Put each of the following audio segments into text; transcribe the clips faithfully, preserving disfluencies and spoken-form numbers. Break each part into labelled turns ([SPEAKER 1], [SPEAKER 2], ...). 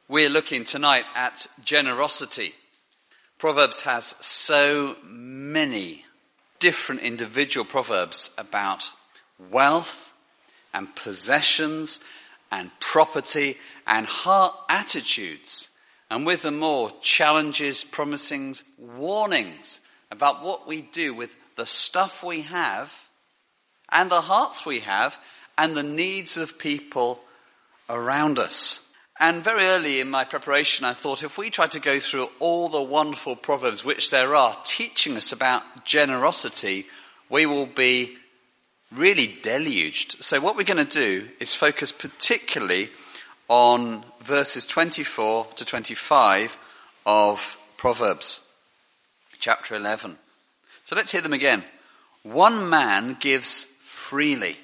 [SPEAKER 1] We're looking tonight at generosity. Proverbs has so many different individual proverbs about wealth and possessions and property and heart attitudes. And with them all, challenges, promisings, warnings about what we do with the stuff we have and the hearts we have and the needs of people around us. And very early in my preparation, I thought if we tried to go through all the wonderful proverbs which there are teaching us about generosity, we will be really deluged. So what we're going to do is focus particularly on verses twenty-four to twenty-five of Proverbs, chapter eleven. So let's hear them again. One man gives freely,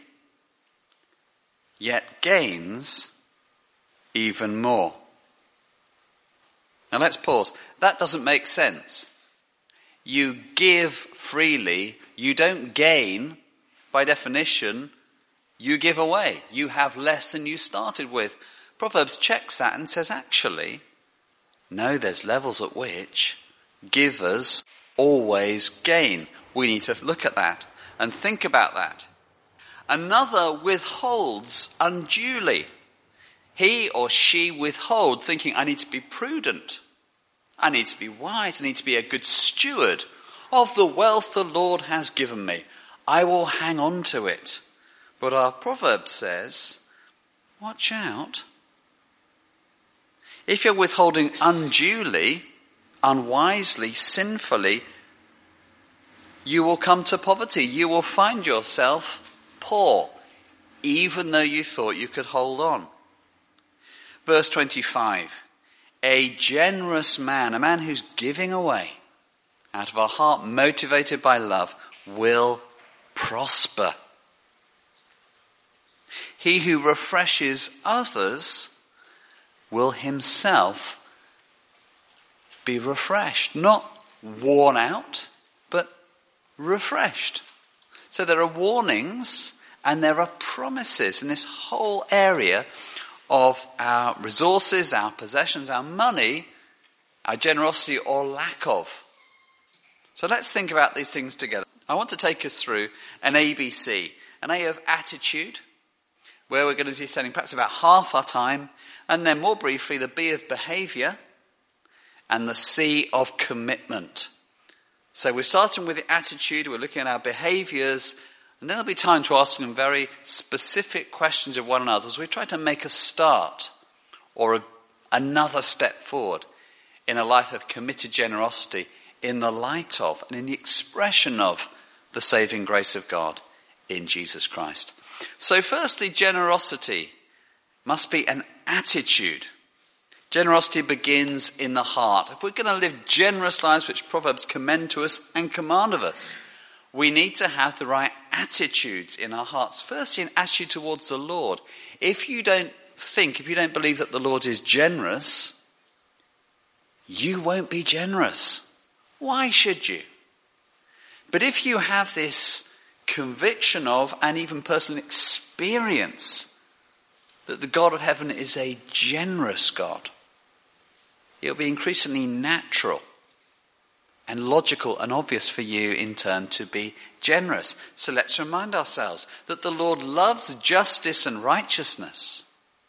[SPEAKER 1] yet gains even more. Now let's pause. That doesn't make sense. You give freely, you don't gain. By definition, you give away. You have less than you started with. Proverbs checks that and says, actually, no, there's levels at which givers always gain. We need to look at that and think about that. Another withholds unduly. He or she withhold, thinking, I need to be prudent. I need to be wise. I need to be a good steward of the wealth the Lord has given me. I will hang on to it. But our proverb says, watch out. If you're withholding unduly, unwisely, sinfully, you will come to poverty. You will find yourself poor, even though you thought you could hold on. Verse twenty-five, a generous man, a man who's giving away out of a heart motivated by love, will prosper. He who refreshes others will himself be refreshed, not worn out, but refreshed. So there are warnings and there are promises in this whole area of our resources, our possessions, our money, our generosity or lack of. So let's think about these things together. I want to take us through an A B C, an A of attitude, where we're going to be spending perhaps about half our time, and then more briefly the B of behaviour, and the C of commitment. So we're starting with the attitude, we're looking at our behaviours, and then there'll be time to ask some very specific questions of one another as we try to make a start or a, another step forward in a life of committed generosity in the light of and in the expression of the saving grace of God in Jesus Christ. So firstly, generosity must be an attitude. Generosity begins in the heart. If we're going to live generous lives, which Proverbs commend to us and command of us, we need to have the right attitudes in our hearts. Firstly, an attitude towards the Lord. If you don't think, if you don't believe that the Lord is generous, you won't be generous. Why should you? But if you have this conviction of, and even personal experience, that the God of heaven is a generous God, it'll be increasingly natural and logical and obvious for you in turn to be generous. So let's remind ourselves that the Lord loves justice and righteousness.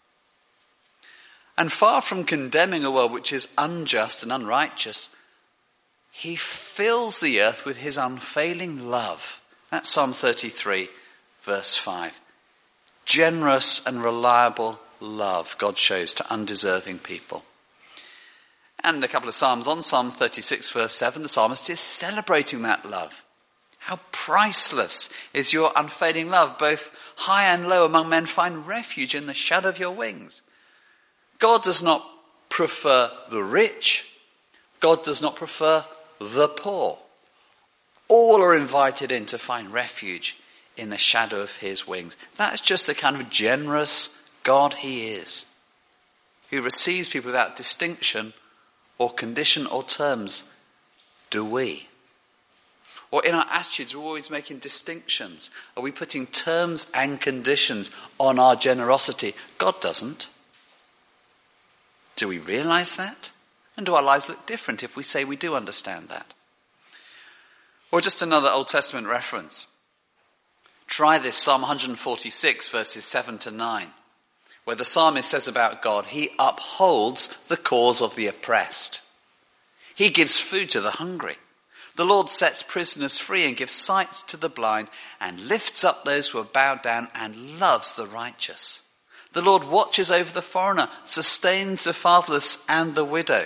[SPEAKER 1] And far from condemning a world which is unjust and unrighteous, he fills the earth with his unfailing love. That's Psalm thirty-three, verse five. Generous and reliable love God shows to undeserving people. And a couple of psalms on, Psalm thirty-six, verse seven, the psalmist is celebrating that love. How priceless is your unfading love. Both high and low among men find refuge in the shadow of your wings. God does not prefer the rich. God does not prefer the poor. All are invited in to find refuge in the shadow of his wings. That's just the kind of generous God he is, who receives people without distinction or condition or terms. Do we? Or in our attitudes, we're always making distinctions. Are we putting terms and conditions on our generosity? God doesn't. Do we realize that? And do our lives look different if we say we do understand that? Or just another Old Testament reference. Try this, Psalm one forty-six, verses seven to nine, where the psalmist says about God, he upholds the cause of the oppressed. He gives food to the hungry. The Lord sets prisoners free and gives sight to the blind and lifts up those who are bowed down and loves the righteous. The Lord watches over the foreigner, sustains the fatherless and the widow.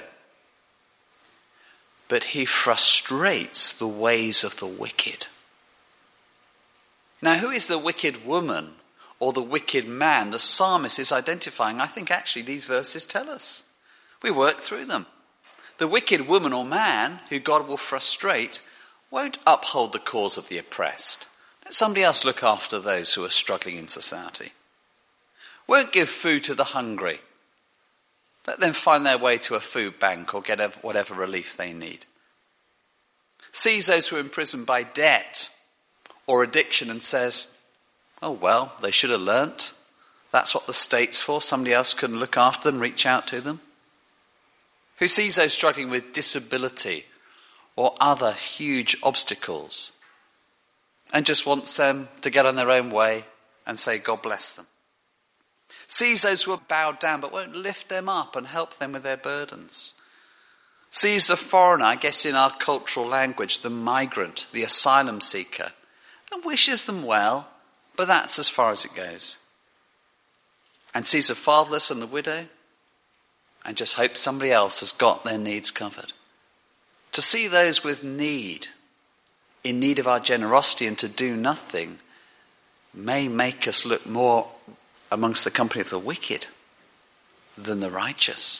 [SPEAKER 1] But he frustrates the ways of the wicked. Now, who is the wicked woman or the wicked man the psalmist is identifying? I think actually these verses tell us. We work through them. The wicked woman or man who God will frustrate won't uphold the cause of the oppressed. Let somebody else look after those who are struggling in society. Won't give food to the hungry. Let them find their way to a food bank or get whatever relief they need. Sees those who are imprisoned by debt or addiction and says, oh well, they should have learnt. That's what the state's for. Somebody else can look after them, reach out to them. Who sees those struggling with disability or other huge obstacles and just wants them to get on their own way and say, God bless them. Sees those who are bowed down but won't lift them up and help them with their burdens. Sees the foreigner, I guess in our cultural language, the migrant, the asylum seeker, and wishes them well, but that's as far as it goes. And sees the fatherless and the widow and just hopes somebody else has got their needs covered. To see those with need, in need of our generosity and to do nothing, may make us look more amongst the company of the wicked than the righteous.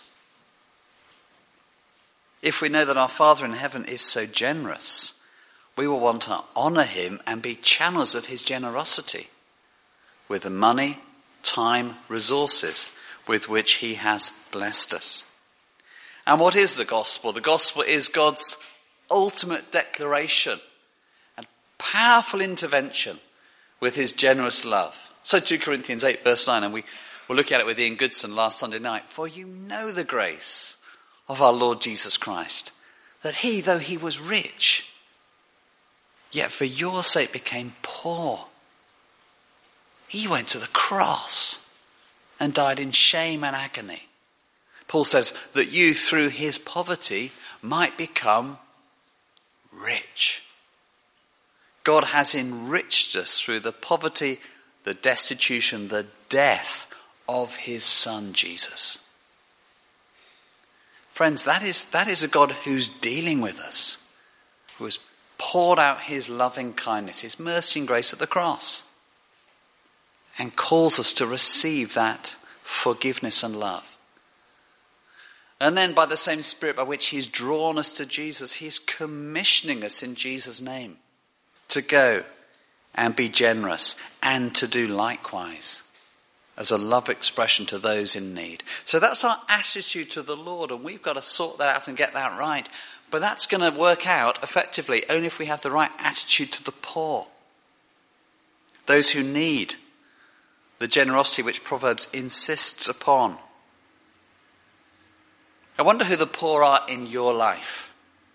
[SPEAKER 1] If we know that our Father in heaven is so generous, we will want to honour him and be channels of his generosity with the money, time, resources with which he has blessed us. And what is the gospel? The gospel is God's ultimate declaration and powerful intervention with his generous love. So two Corinthians eight verse nine, and we were looking at it with Ian Goodson last Sunday night. For you know the grace of our Lord Jesus Christ, that he, though he was rich, yet for your sake became poor. He went to the cross and died in shame and agony. Paul says that you through his poverty might become rich. God has enriched us through the poverty, the destitution, the death of his son Jesus. Friends, that is, that is a God who's dealing with us, who has poured out his loving kindness, his mercy and grace at the cross, and calls us to receive that forgiveness and love. And then by the same Spirit by which he's drawn us to Jesus, he's commissioning us in Jesus' name to go and be generous and to do likewise as a love expression to those in need. So that's our attitude to the Lord, and we've got to sort that out and get that right. But that's going to work out effectively only if we have the right attitude to the poor, those who need the generosity which Proverbs insists upon. I wonder who the poor are in your life,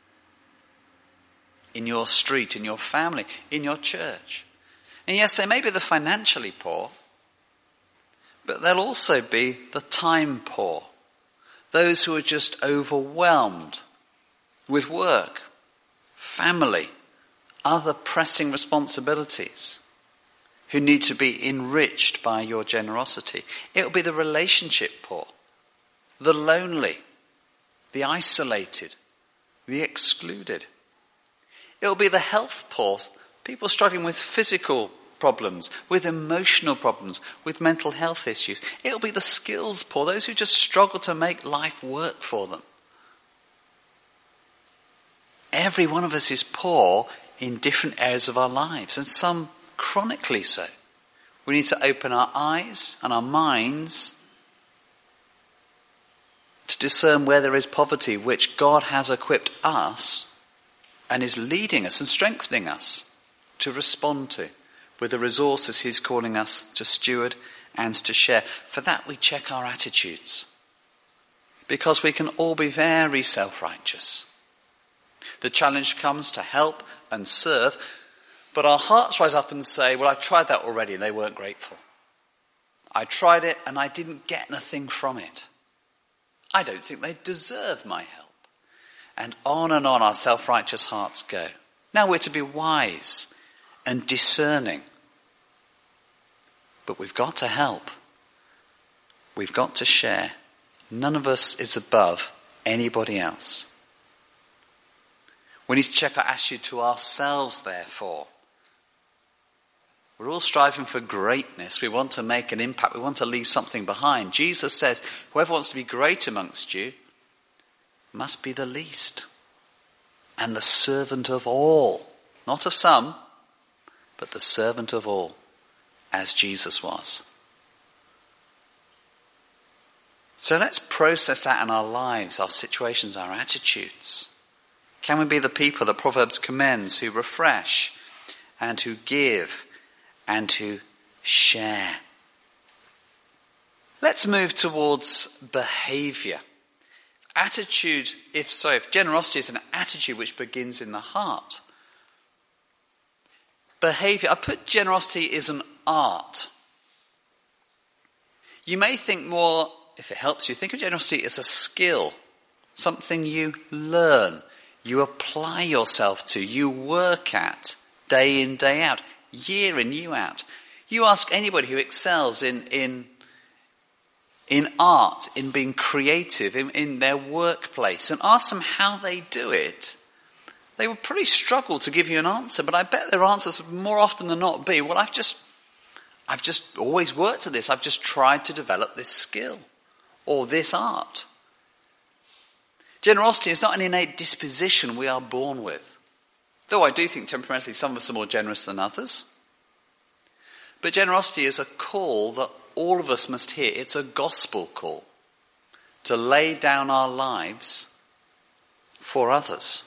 [SPEAKER 1] in your street, in your family, in your church. And yes, they may be the financially poor, but they'll also be the time poor, those who are just overwhelmed with work, family, other pressing responsibilities, who need to be enriched by your generosity. It will be the relationship poor, the lonely, the isolated, the excluded. It will be the health poor, people struggling with physical problems, with emotional problems, with mental health issues. It will be the skills poor, those who just struggle to make life work for them. Every one of us is poor in different areas of our lives, and some chronically so. We need to open our eyes and our minds to discern where there is poverty, which God has equipped us and is leading us and strengthening us to respond to with the resources he's calling us to steward and to share. For that we check our attitudes. because we can all be very self-righteous. The challenge comes to help and serve, but our hearts rise up and say, well, I tried that already and they weren't grateful. I tried it and I didn't get anything from it. I don't think they deserve my help. And on and on our self-righteous hearts go. Now we're to be wise and discerning. But we've got to help. We've got to share. None of us is above anybody else. We need to check our attitude to ourselves, therefore. We're all striving for greatness. We want to make an impact. We want to leave something behind. Jesus says, whoever wants to be great amongst you must be the least and the servant of all. Not of some, but the servant of all, as Jesus was. So let's process that in our lives, our situations, our attitudes. Can we be the people that Proverbs commends, who refresh and who give and who share? Let's move towards behaviour. Attitude, if so, if generosity is an attitude which begins in the heart. Behaviour, I put generosity as an art. You may think more, if it helps you, think of generosity as a skill, something you learn, you apply yourself to, you work at, day in, day out, year in, year out. You ask anybody who excels in in, in art, in being creative, in, in their workplace, and ask them how they do it. They will probably struggle to give you an answer, but I bet their answers more often than not be, well, I've just, I've just always worked at this. I've just tried to develop this skill or this art. Generosity is not an innate disposition we are born with. Though I do think temperamentally some of us are more generous than others. But generosity is a call that all of us must hear. It's a gospel call to lay down our lives for others.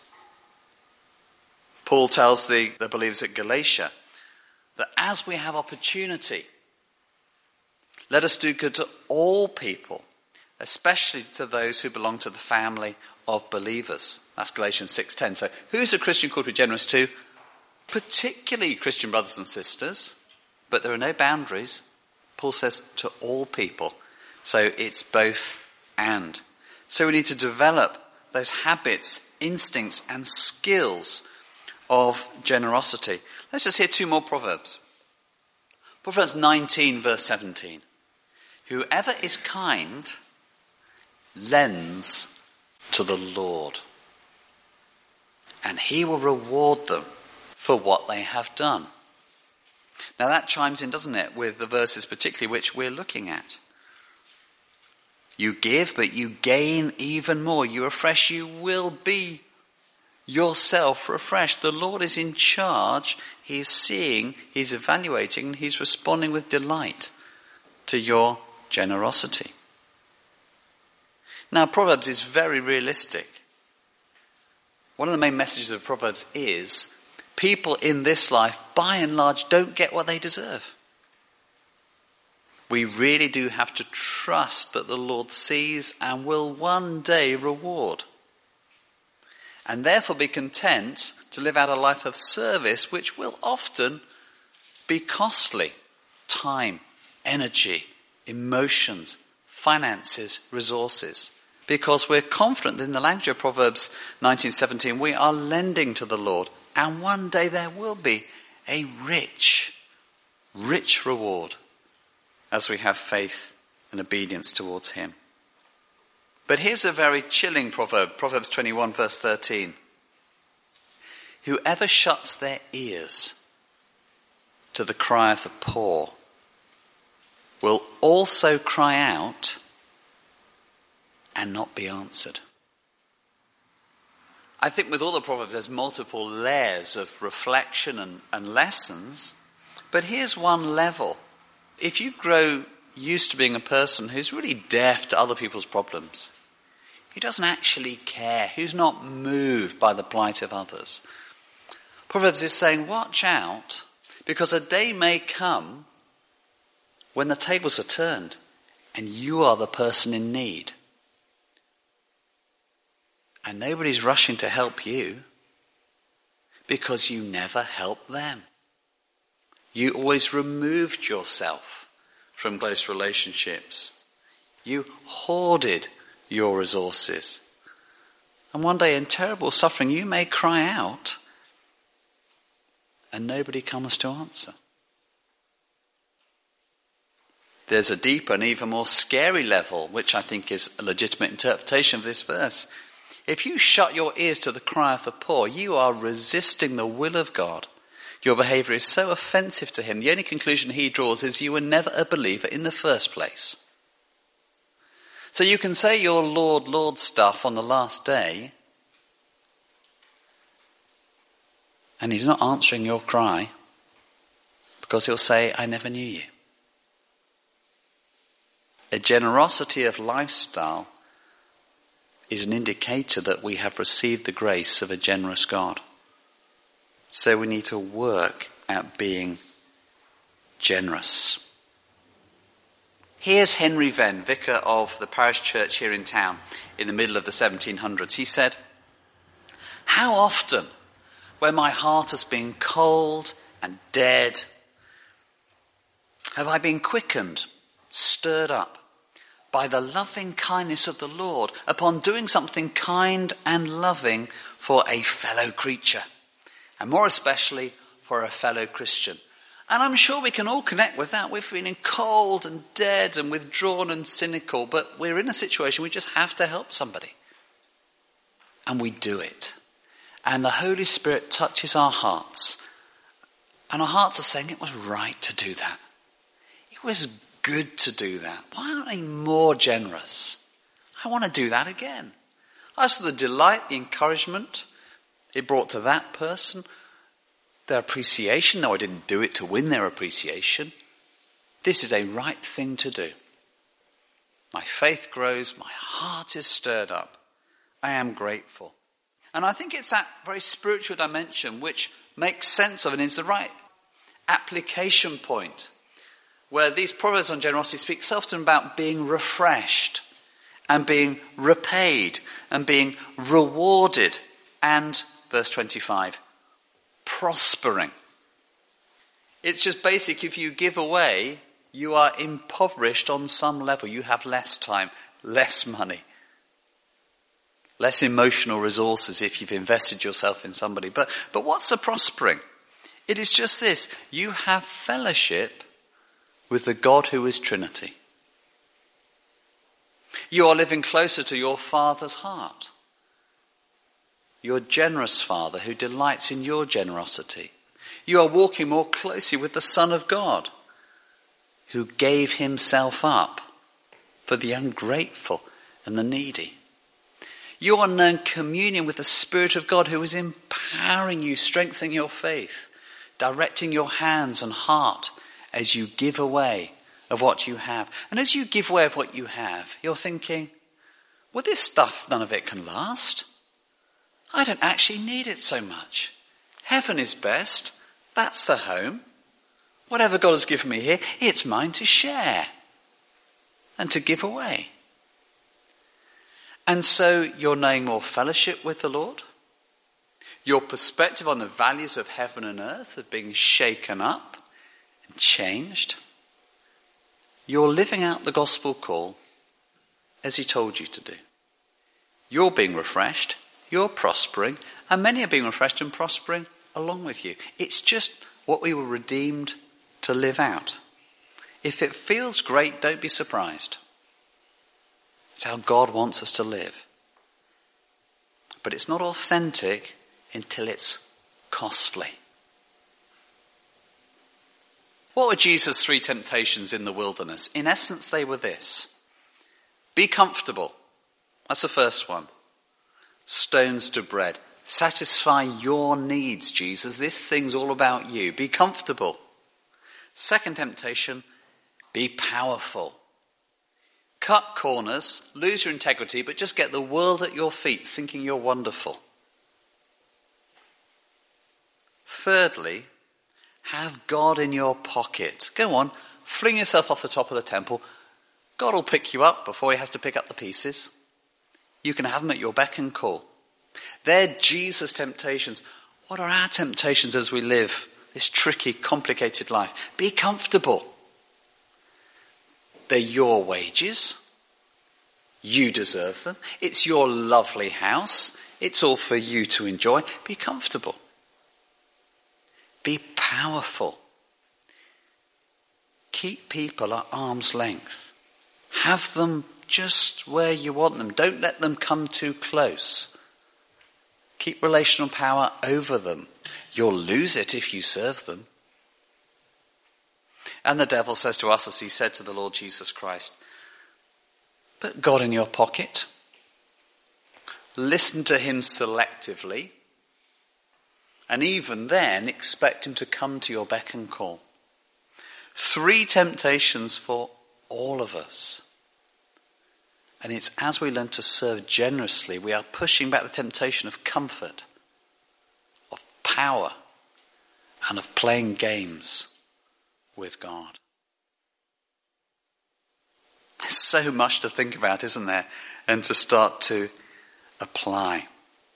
[SPEAKER 1] Paul tells the, the believers at Galatia that as we have opportunity, let us do good to all people, especially to those who belong to the family of believers. That's Galatians six ten. So who's a Christian called to be generous to? Particularly Christian brothers and sisters, but there are no boundaries. Paul says to all people. So it's both and. So we need to develop those habits, instincts and skills of generosity. Let's just hear two more Proverbs. Proverbs nineteen verse seventeen. Whoever is kind lends to the Lord, and he will reward them for what they have done. Now that chimes in, doesn't it, with the verses particularly which we're looking at. You give, but you gain even more. You refresh, you will be yourself refreshed. The Lord is in charge. He's seeing, he's evaluating, he's responding with delight to your generosity. Now, Proverbs is very realistic. One of the main messages of Proverbs is people in this life, by and large, don't get what they deserve. We really do have to trust that the Lord sees and will one day reward. And therefore be content to live out a life of service, which will often be costly. Time, energy, emotions, finances, resources. Because we're confident in the language of Proverbs nineteen seventeen, we are lending to the Lord. And one day there will be a rich, rich reward as we have faith and obedience towards him. But here's a very chilling proverb, Proverbs twenty-one verse thirteen. Whoever shuts their ears to the cry of the poor will also cry out and not be answered. I think with all the Proverbs there's multiple layers of reflection and, and lessons, but here's one level. If you grow used to being a person who's really deaf to other people's problems, who doesn't actually care, who's not moved by the plight of others, Proverbs is saying, watch out, because a day may come when the tables are turned and you are the person in need. And nobody's rushing to help you because you never help them. You always removed yourself from close relationships. You hoarded your resources. And one day in terrible suffering you may cry out and nobody comes to answer. There's a deeper and even more scary level, which I think is a legitimate interpretation of this verse. If you shut your ears to the cry of the poor, you are resisting the will of God. Your behaviour is so offensive to him. The only conclusion he draws is you were never a believer in the first place. So you can say your Lord, Lord stuff on the last day, and he's not answering your cry because he'll say, I never knew you. A generosity of lifestyle is an indicator that we have received the grace of a generous God. So we need to work at being generous. Here's Henry Venn, vicar of the parish church here in town in the middle of the seventeen hundreds. He said, how often, when my heart has been cold and dead, have I been quickened, stirred up by the loving kindness of the Lord upon doing something kind and loving for a fellow creature, and more especially for a fellow Christian. And I'm sure we can all connect with that. We're feeling cold and dead and withdrawn and cynical, but we're in a situation we just have to help somebody. And we do it. And the Holy Spirit touches our hearts. And our hearts are saying it was right to do that. It was good to do that. Why aren't I more generous? I want to do that again. I saw the delight, the encouragement it brought to that person, their appreciation, though I didn't do it to win their appreciation. This is a right thing to do. My faith grows, my heart is stirred up. I am grateful. And I think it's that very spiritual dimension which makes sense of and is the right application point, where these proverbs on generosity speak so often about being refreshed and being repaid and being rewarded and, verse twenty-five, prospering. It's just basic. If you give away, you are impoverished on some level. You have less time, less money, less emotional resources if you've invested yourself in somebody. But, but what's the prospering? It is just this. You have fellowship with the God who is Trinity. You are living closer to your Father's heart. Your generous Father who delights in your generosity. You are walking more closely with the Son of God who gave himself up for the ungrateful and the needy. You are in communion with the Spirit of God who is empowering you, strengthening your faith, directing your hands and heart as you give away of what you have. And as you give away of what you have, you're thinking, well, this stuff, none of it can last. I don't actually need it so much. Heaven is best. That's the home. Whatever God has given me here, it's mine to share and to give away. And so you're knowing more fellowship with the Lord. Your perspective on the values of heaven and earth are being shaken up and changed. You're living out the gospel call as he told you to do. You're being refreshed. You're prospering, and many are being refreshed and prospering along with you. It's just what we were redeemed to live out. If it feels great, don't be surprised. It's how God wants us to live. But it's not authentic until it's costly. What were Jesus' three temptations in the wilderness? In essence, they were this. Be comfortable. That's the first one. Stones to bread. Satisfy your needs, Jesus. This thing's all about you. Be comfortable. Second temptation, be powerful. Cut corners, lose your integrity, but just get the world at your feet thinking you're wonderful. Thirdly, have God in your pocket. Go on, fling yourself off the top of the temple. God will pick you up before he has to pick up the pieces. You can have him at your beck and call. They're Jesus' temptations. What are our temptations as we live this tricky, complicated life? Be comfortable. They're your wages. You deserve them. It's your lovely house. It's all for you to enjoy. Be comfortable. Be powerful. Keep people at arm's length. Have them just where you want them. Don't let them come too close. Keep relational power over them. You'll lose it if you serve them. And the devil says to us, as he said to the Lord Jesus Christ, put God in your pocket. Listen to him selectively. And even then, expect him to come to your beck and call. Three temptations for all of us. And it's as we learn to serve generously, we are pushing back the temptation of comfort, of power, and of playing games with God. There's so much to think about, isn't there? And to start to apply.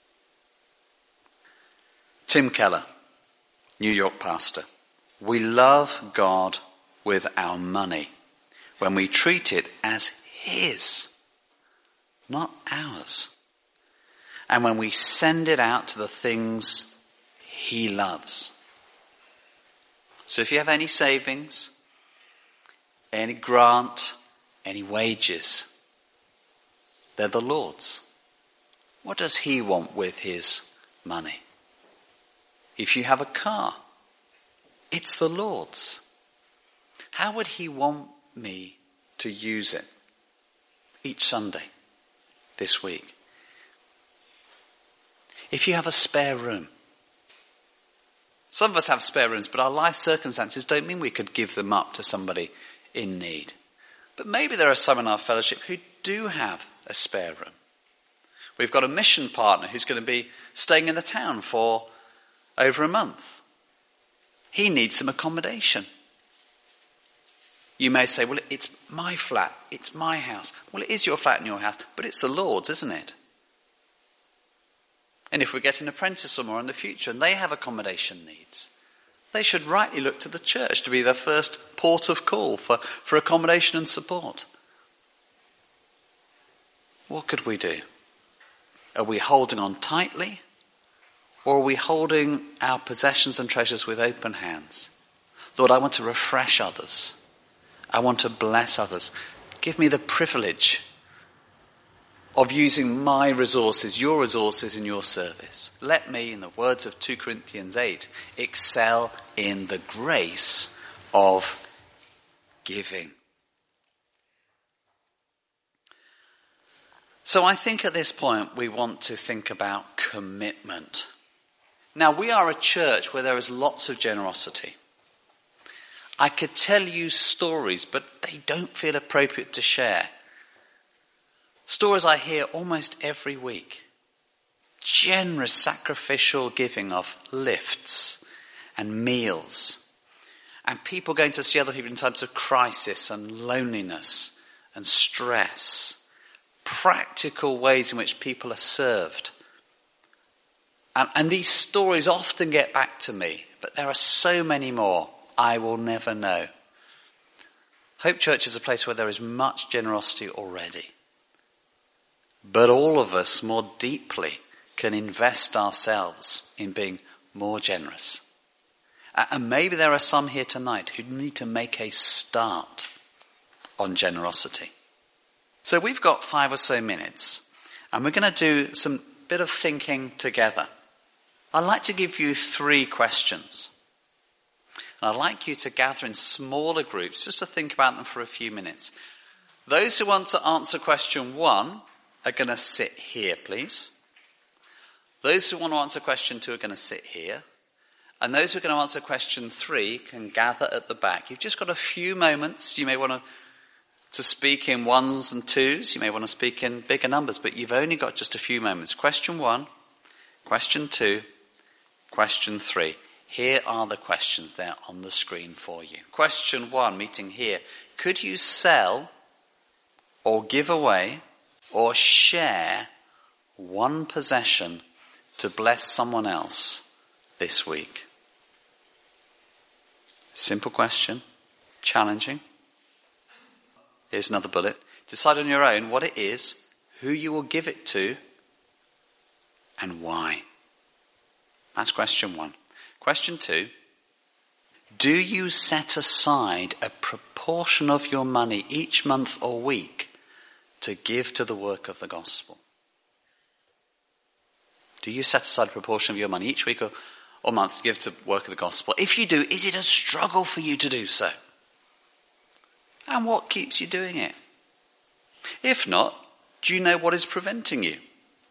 [SPEAKER 1] Tim Keller, New York pastor. We love God with our money when we treat it as his, not ours. And when we send it out to the things he loves. So if you have any savings, any grant, any wages, they're the Lord's. What does he want with his money? If you have a car, it's the Lord's. How would he want me to use it each Sunday this week? If you have a spare room, some of us have spare rooms, but our life circumstances don't mean we could give them up to somebody in need. But maybe there are some in our fellowship who do have a spare room. We've got a mission partner who's going to be staying in the town for over a month. He needs some accommodation. You may say, well, it's my flat, it's my house. Well, it is your flat and your house, but it's the Lord's, isn't it? And if we get an apprentice somewhere in the future and they have accommodation needs, they should rightly look to the church to be their first port of call for, for accommodation and support. What could we do? Are we holding on tightly? Or are we holding our possessions and treasures with open hands? Lord, I want to refresh others. I want to bless others. Give me the privilege of using my resources, your resources in your service. Let me, in the words of Second Corinthians eight, excel in the grace of giving. So I think at this point we want to think about commitment. Now, we are a church where there is lots of generosity. I could tell you stories, but they don't feel appropriate to share. Stories I hear almost every week. Generous sacrificial giving of lifts and meals. And people going to see other people in times of crisis and loneliness and stress. Practical ways in which people are served. And, and these stories often get back to me, but there are so many more I will never know. Hope Church is a place where there is much generosity already. But all of us more deeply can invest ourselves in being more generous. And maybe there are some here tonight who need to make a start on generosity. So we've got five or so minutes, and we're going to do some bit of thinking together. I'd like to give you three questions. And I'd like you to gather in smaller groups just to think about them for a few minutes. Those who want to answer question one are going to sit here, please. Those who want to answer question two are going to sit here. And those who are going to answer question three can gather at the back. You've just got a few moments. You may want to, to speak in ones and twos. You may want to speak in bigger numbers, but you've only got just a few moments. Question one, question two, question three. Here are the questions there on the screen for you. Question one, meeting here. Could you sell or give away or share one possession to bless someone else this week? Simple question, challenging. Here's another bullet. Decide on your own what it is, who you will give it to, and why. That's question one. Question two. Do you set aside a proportion of your money each month or week to give to the work of the gospel? Do you set aside a proportion of your money each week or, or month to give to the work of the gospel? If you do, is it a struggle for you to do so? And what keeps you doing it? If not, do you know what is preventing you?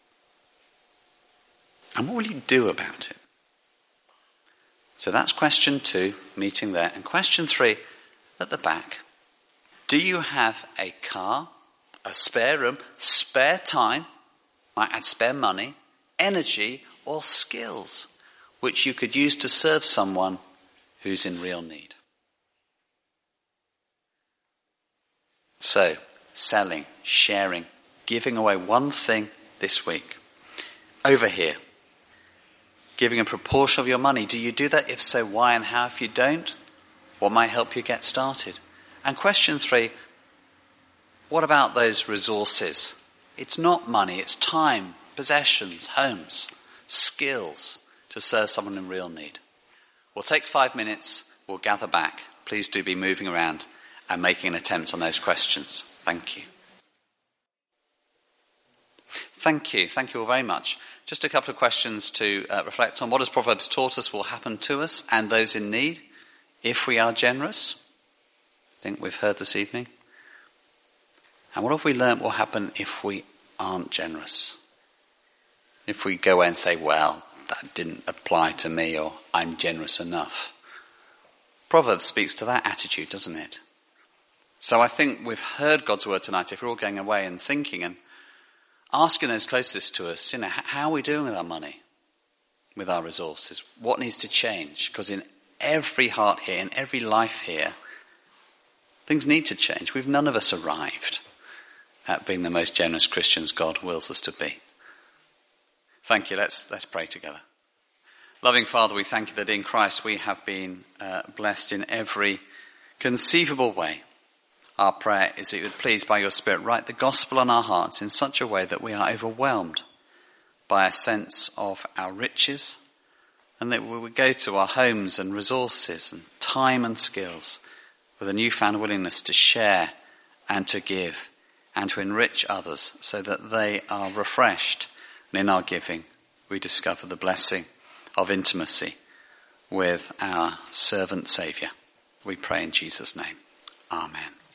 [SPEAKER 1] And what will you do about it? So that's question two, meeting there. And question three, at the back. Do you have a car, a spare room, spare time, might add spare money, energy or skills which you could use to serve someone who's in real need? So, selling, sharing, giving away one thing this week. Over here. Giving a proportion of your money. Do you do that? If so, why and how? If you don't, what might help you get started? And question three, what about those resources? It's not money, it's time, possessions, homes, skills to serve someone in real need. We'll take five minutes, we'll gather back. Please do be moving around and making an attempt on those questions. Thank you. Thank you. Thank you all very much. Just a couple of questions to uh, reflect on. What has Proverbs taught us will happen to us and those in need if we are generous? I think we've heard this evening. And what have we learnt will happen if we aren't generous? If we go away and say, well, that didn't apply to me, or I'm generous enough. Proverbs speaks to that attitude, doesn't it? So I think we've heard God's word tonight. If we're all going away and thinking and asking those closest to us, you know, how are we doing with our money, with our resources? What needs to change? Because in every heart here, in every life here, things need to change. We've none of us arrived at being the most generous Christians God wills us to be. Thank you. Let's let's pray together. Loving Father, we thank you that in Christ we have been uh, blessed in every conceivable way. Our prayer is that you would please, by your Spirit, write the gospel on our hearts in such a way that we are overwhelmed by a sense of our riches, and that we would go to our homes and resources and time and skills with a newfound willingness to share and to give and to enrich others so that they are refreshed. And in our giving, we discover the blessing of intimacy with our servant Saviour. We pray in Jesus' name. Amen.